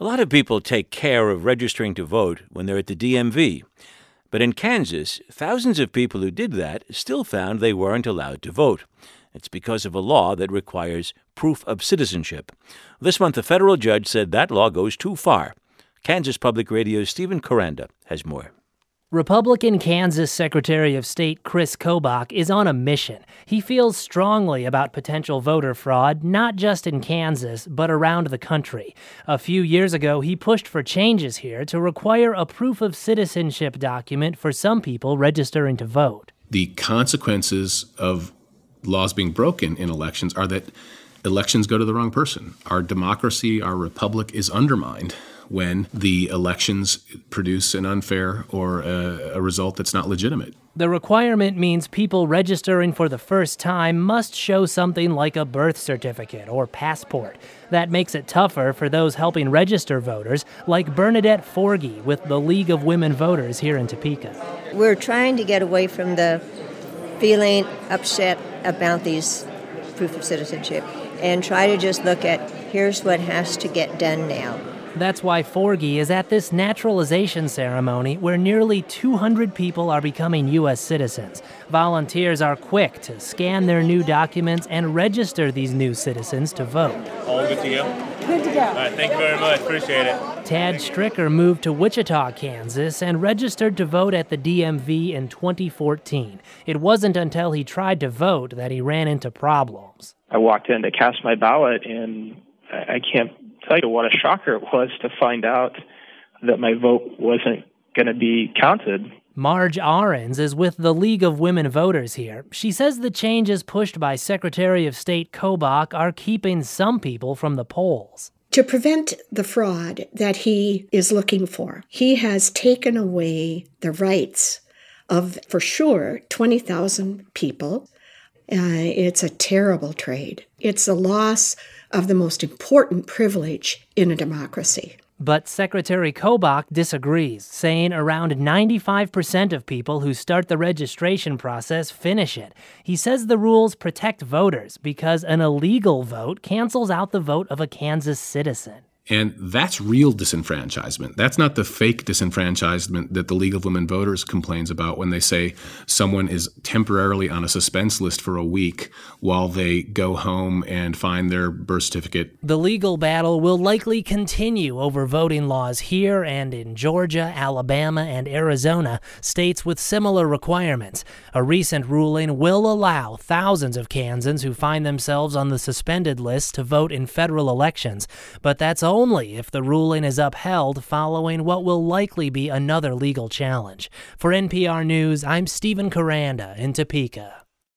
A lot of people take care of registering to vote when they're at the DMV. But in Kansas, thousands of people who did that still found they weren't allowed to vote. It's because of a law that requires proof of citizenship. This month, a federal judge said that law goes too far. Kansas Public Radio's Stephen Koranda has more. Republican Kansas Secretary of State Chris Kobach is on a mission. He feels strongly about potential voter fraud, not just in Kansas, but around the country. A few years ago, he pushed for changes here to require a proof of citizenship document for some people registering to vote. The consequences of laws being broken in elections are that elections go to the wrong person. Our democracy, our republic is undermined when the elections produce an unfair or a result that's not legitimate. The requirement means people registering for the first time must show something like a birth certificate or passport. That makes it tougher for those helping register voters, like Bernadette Forgy with the League of Women Voters here in Topeka. We're trying to get away from the feeling upset about these proof of citizenship and try to just look at here's what has to get done now. That's why Forgy is at this naturalization ceremony where nearly 200 people are becoming U.S. citizens. Volunteers are quick to scan their new documents and register these new citizens to vote. All good to go? Good to go. All right, thank you very much. Appreciate it. Tad Stricker moved to Wichita, Kansas, and registered to vote at the DMV in 2014. It wasn't until he tried to vote that he ran into problems. I walked in to cast my ballot, and I can't tell you what a shocker it was to find out that my vote wasn't going to be counted. Marge Ahrens is with the League of Women Voters here. She says the changes pushed by Secretary of State Kobach are keeping some people from the polls. To prevent the fraud that he is looking for, he has taken away the rights of, for sure, 20,000 people. It's a terrible trade. It's a loss of the most important privilege in a democracy. But Secretary Kobach disagrees, saying around 95% of people who start the registration process finish it. He says the rules protect voters because an illegal vote cancels out the vote of a Kansas citizen. And that's real disenfranchisement. That's not the fake disenfranchisement that the League of Women Voters complains about when they say someone is temporarily on a suspense list for a week while they go home and find their birth certificate. The legal battle will likely continue over voting laws here and in Georgia, Alabama, and Arizona, states with similar requirements. A recent ruling will allow thousands of Kansans who find themselves on the suspended list to vote in federal elections, but that's only if the ruling is upheld following what will likely be another legal challenge. For NPR News, I'm Stephen Koranda in Topeka.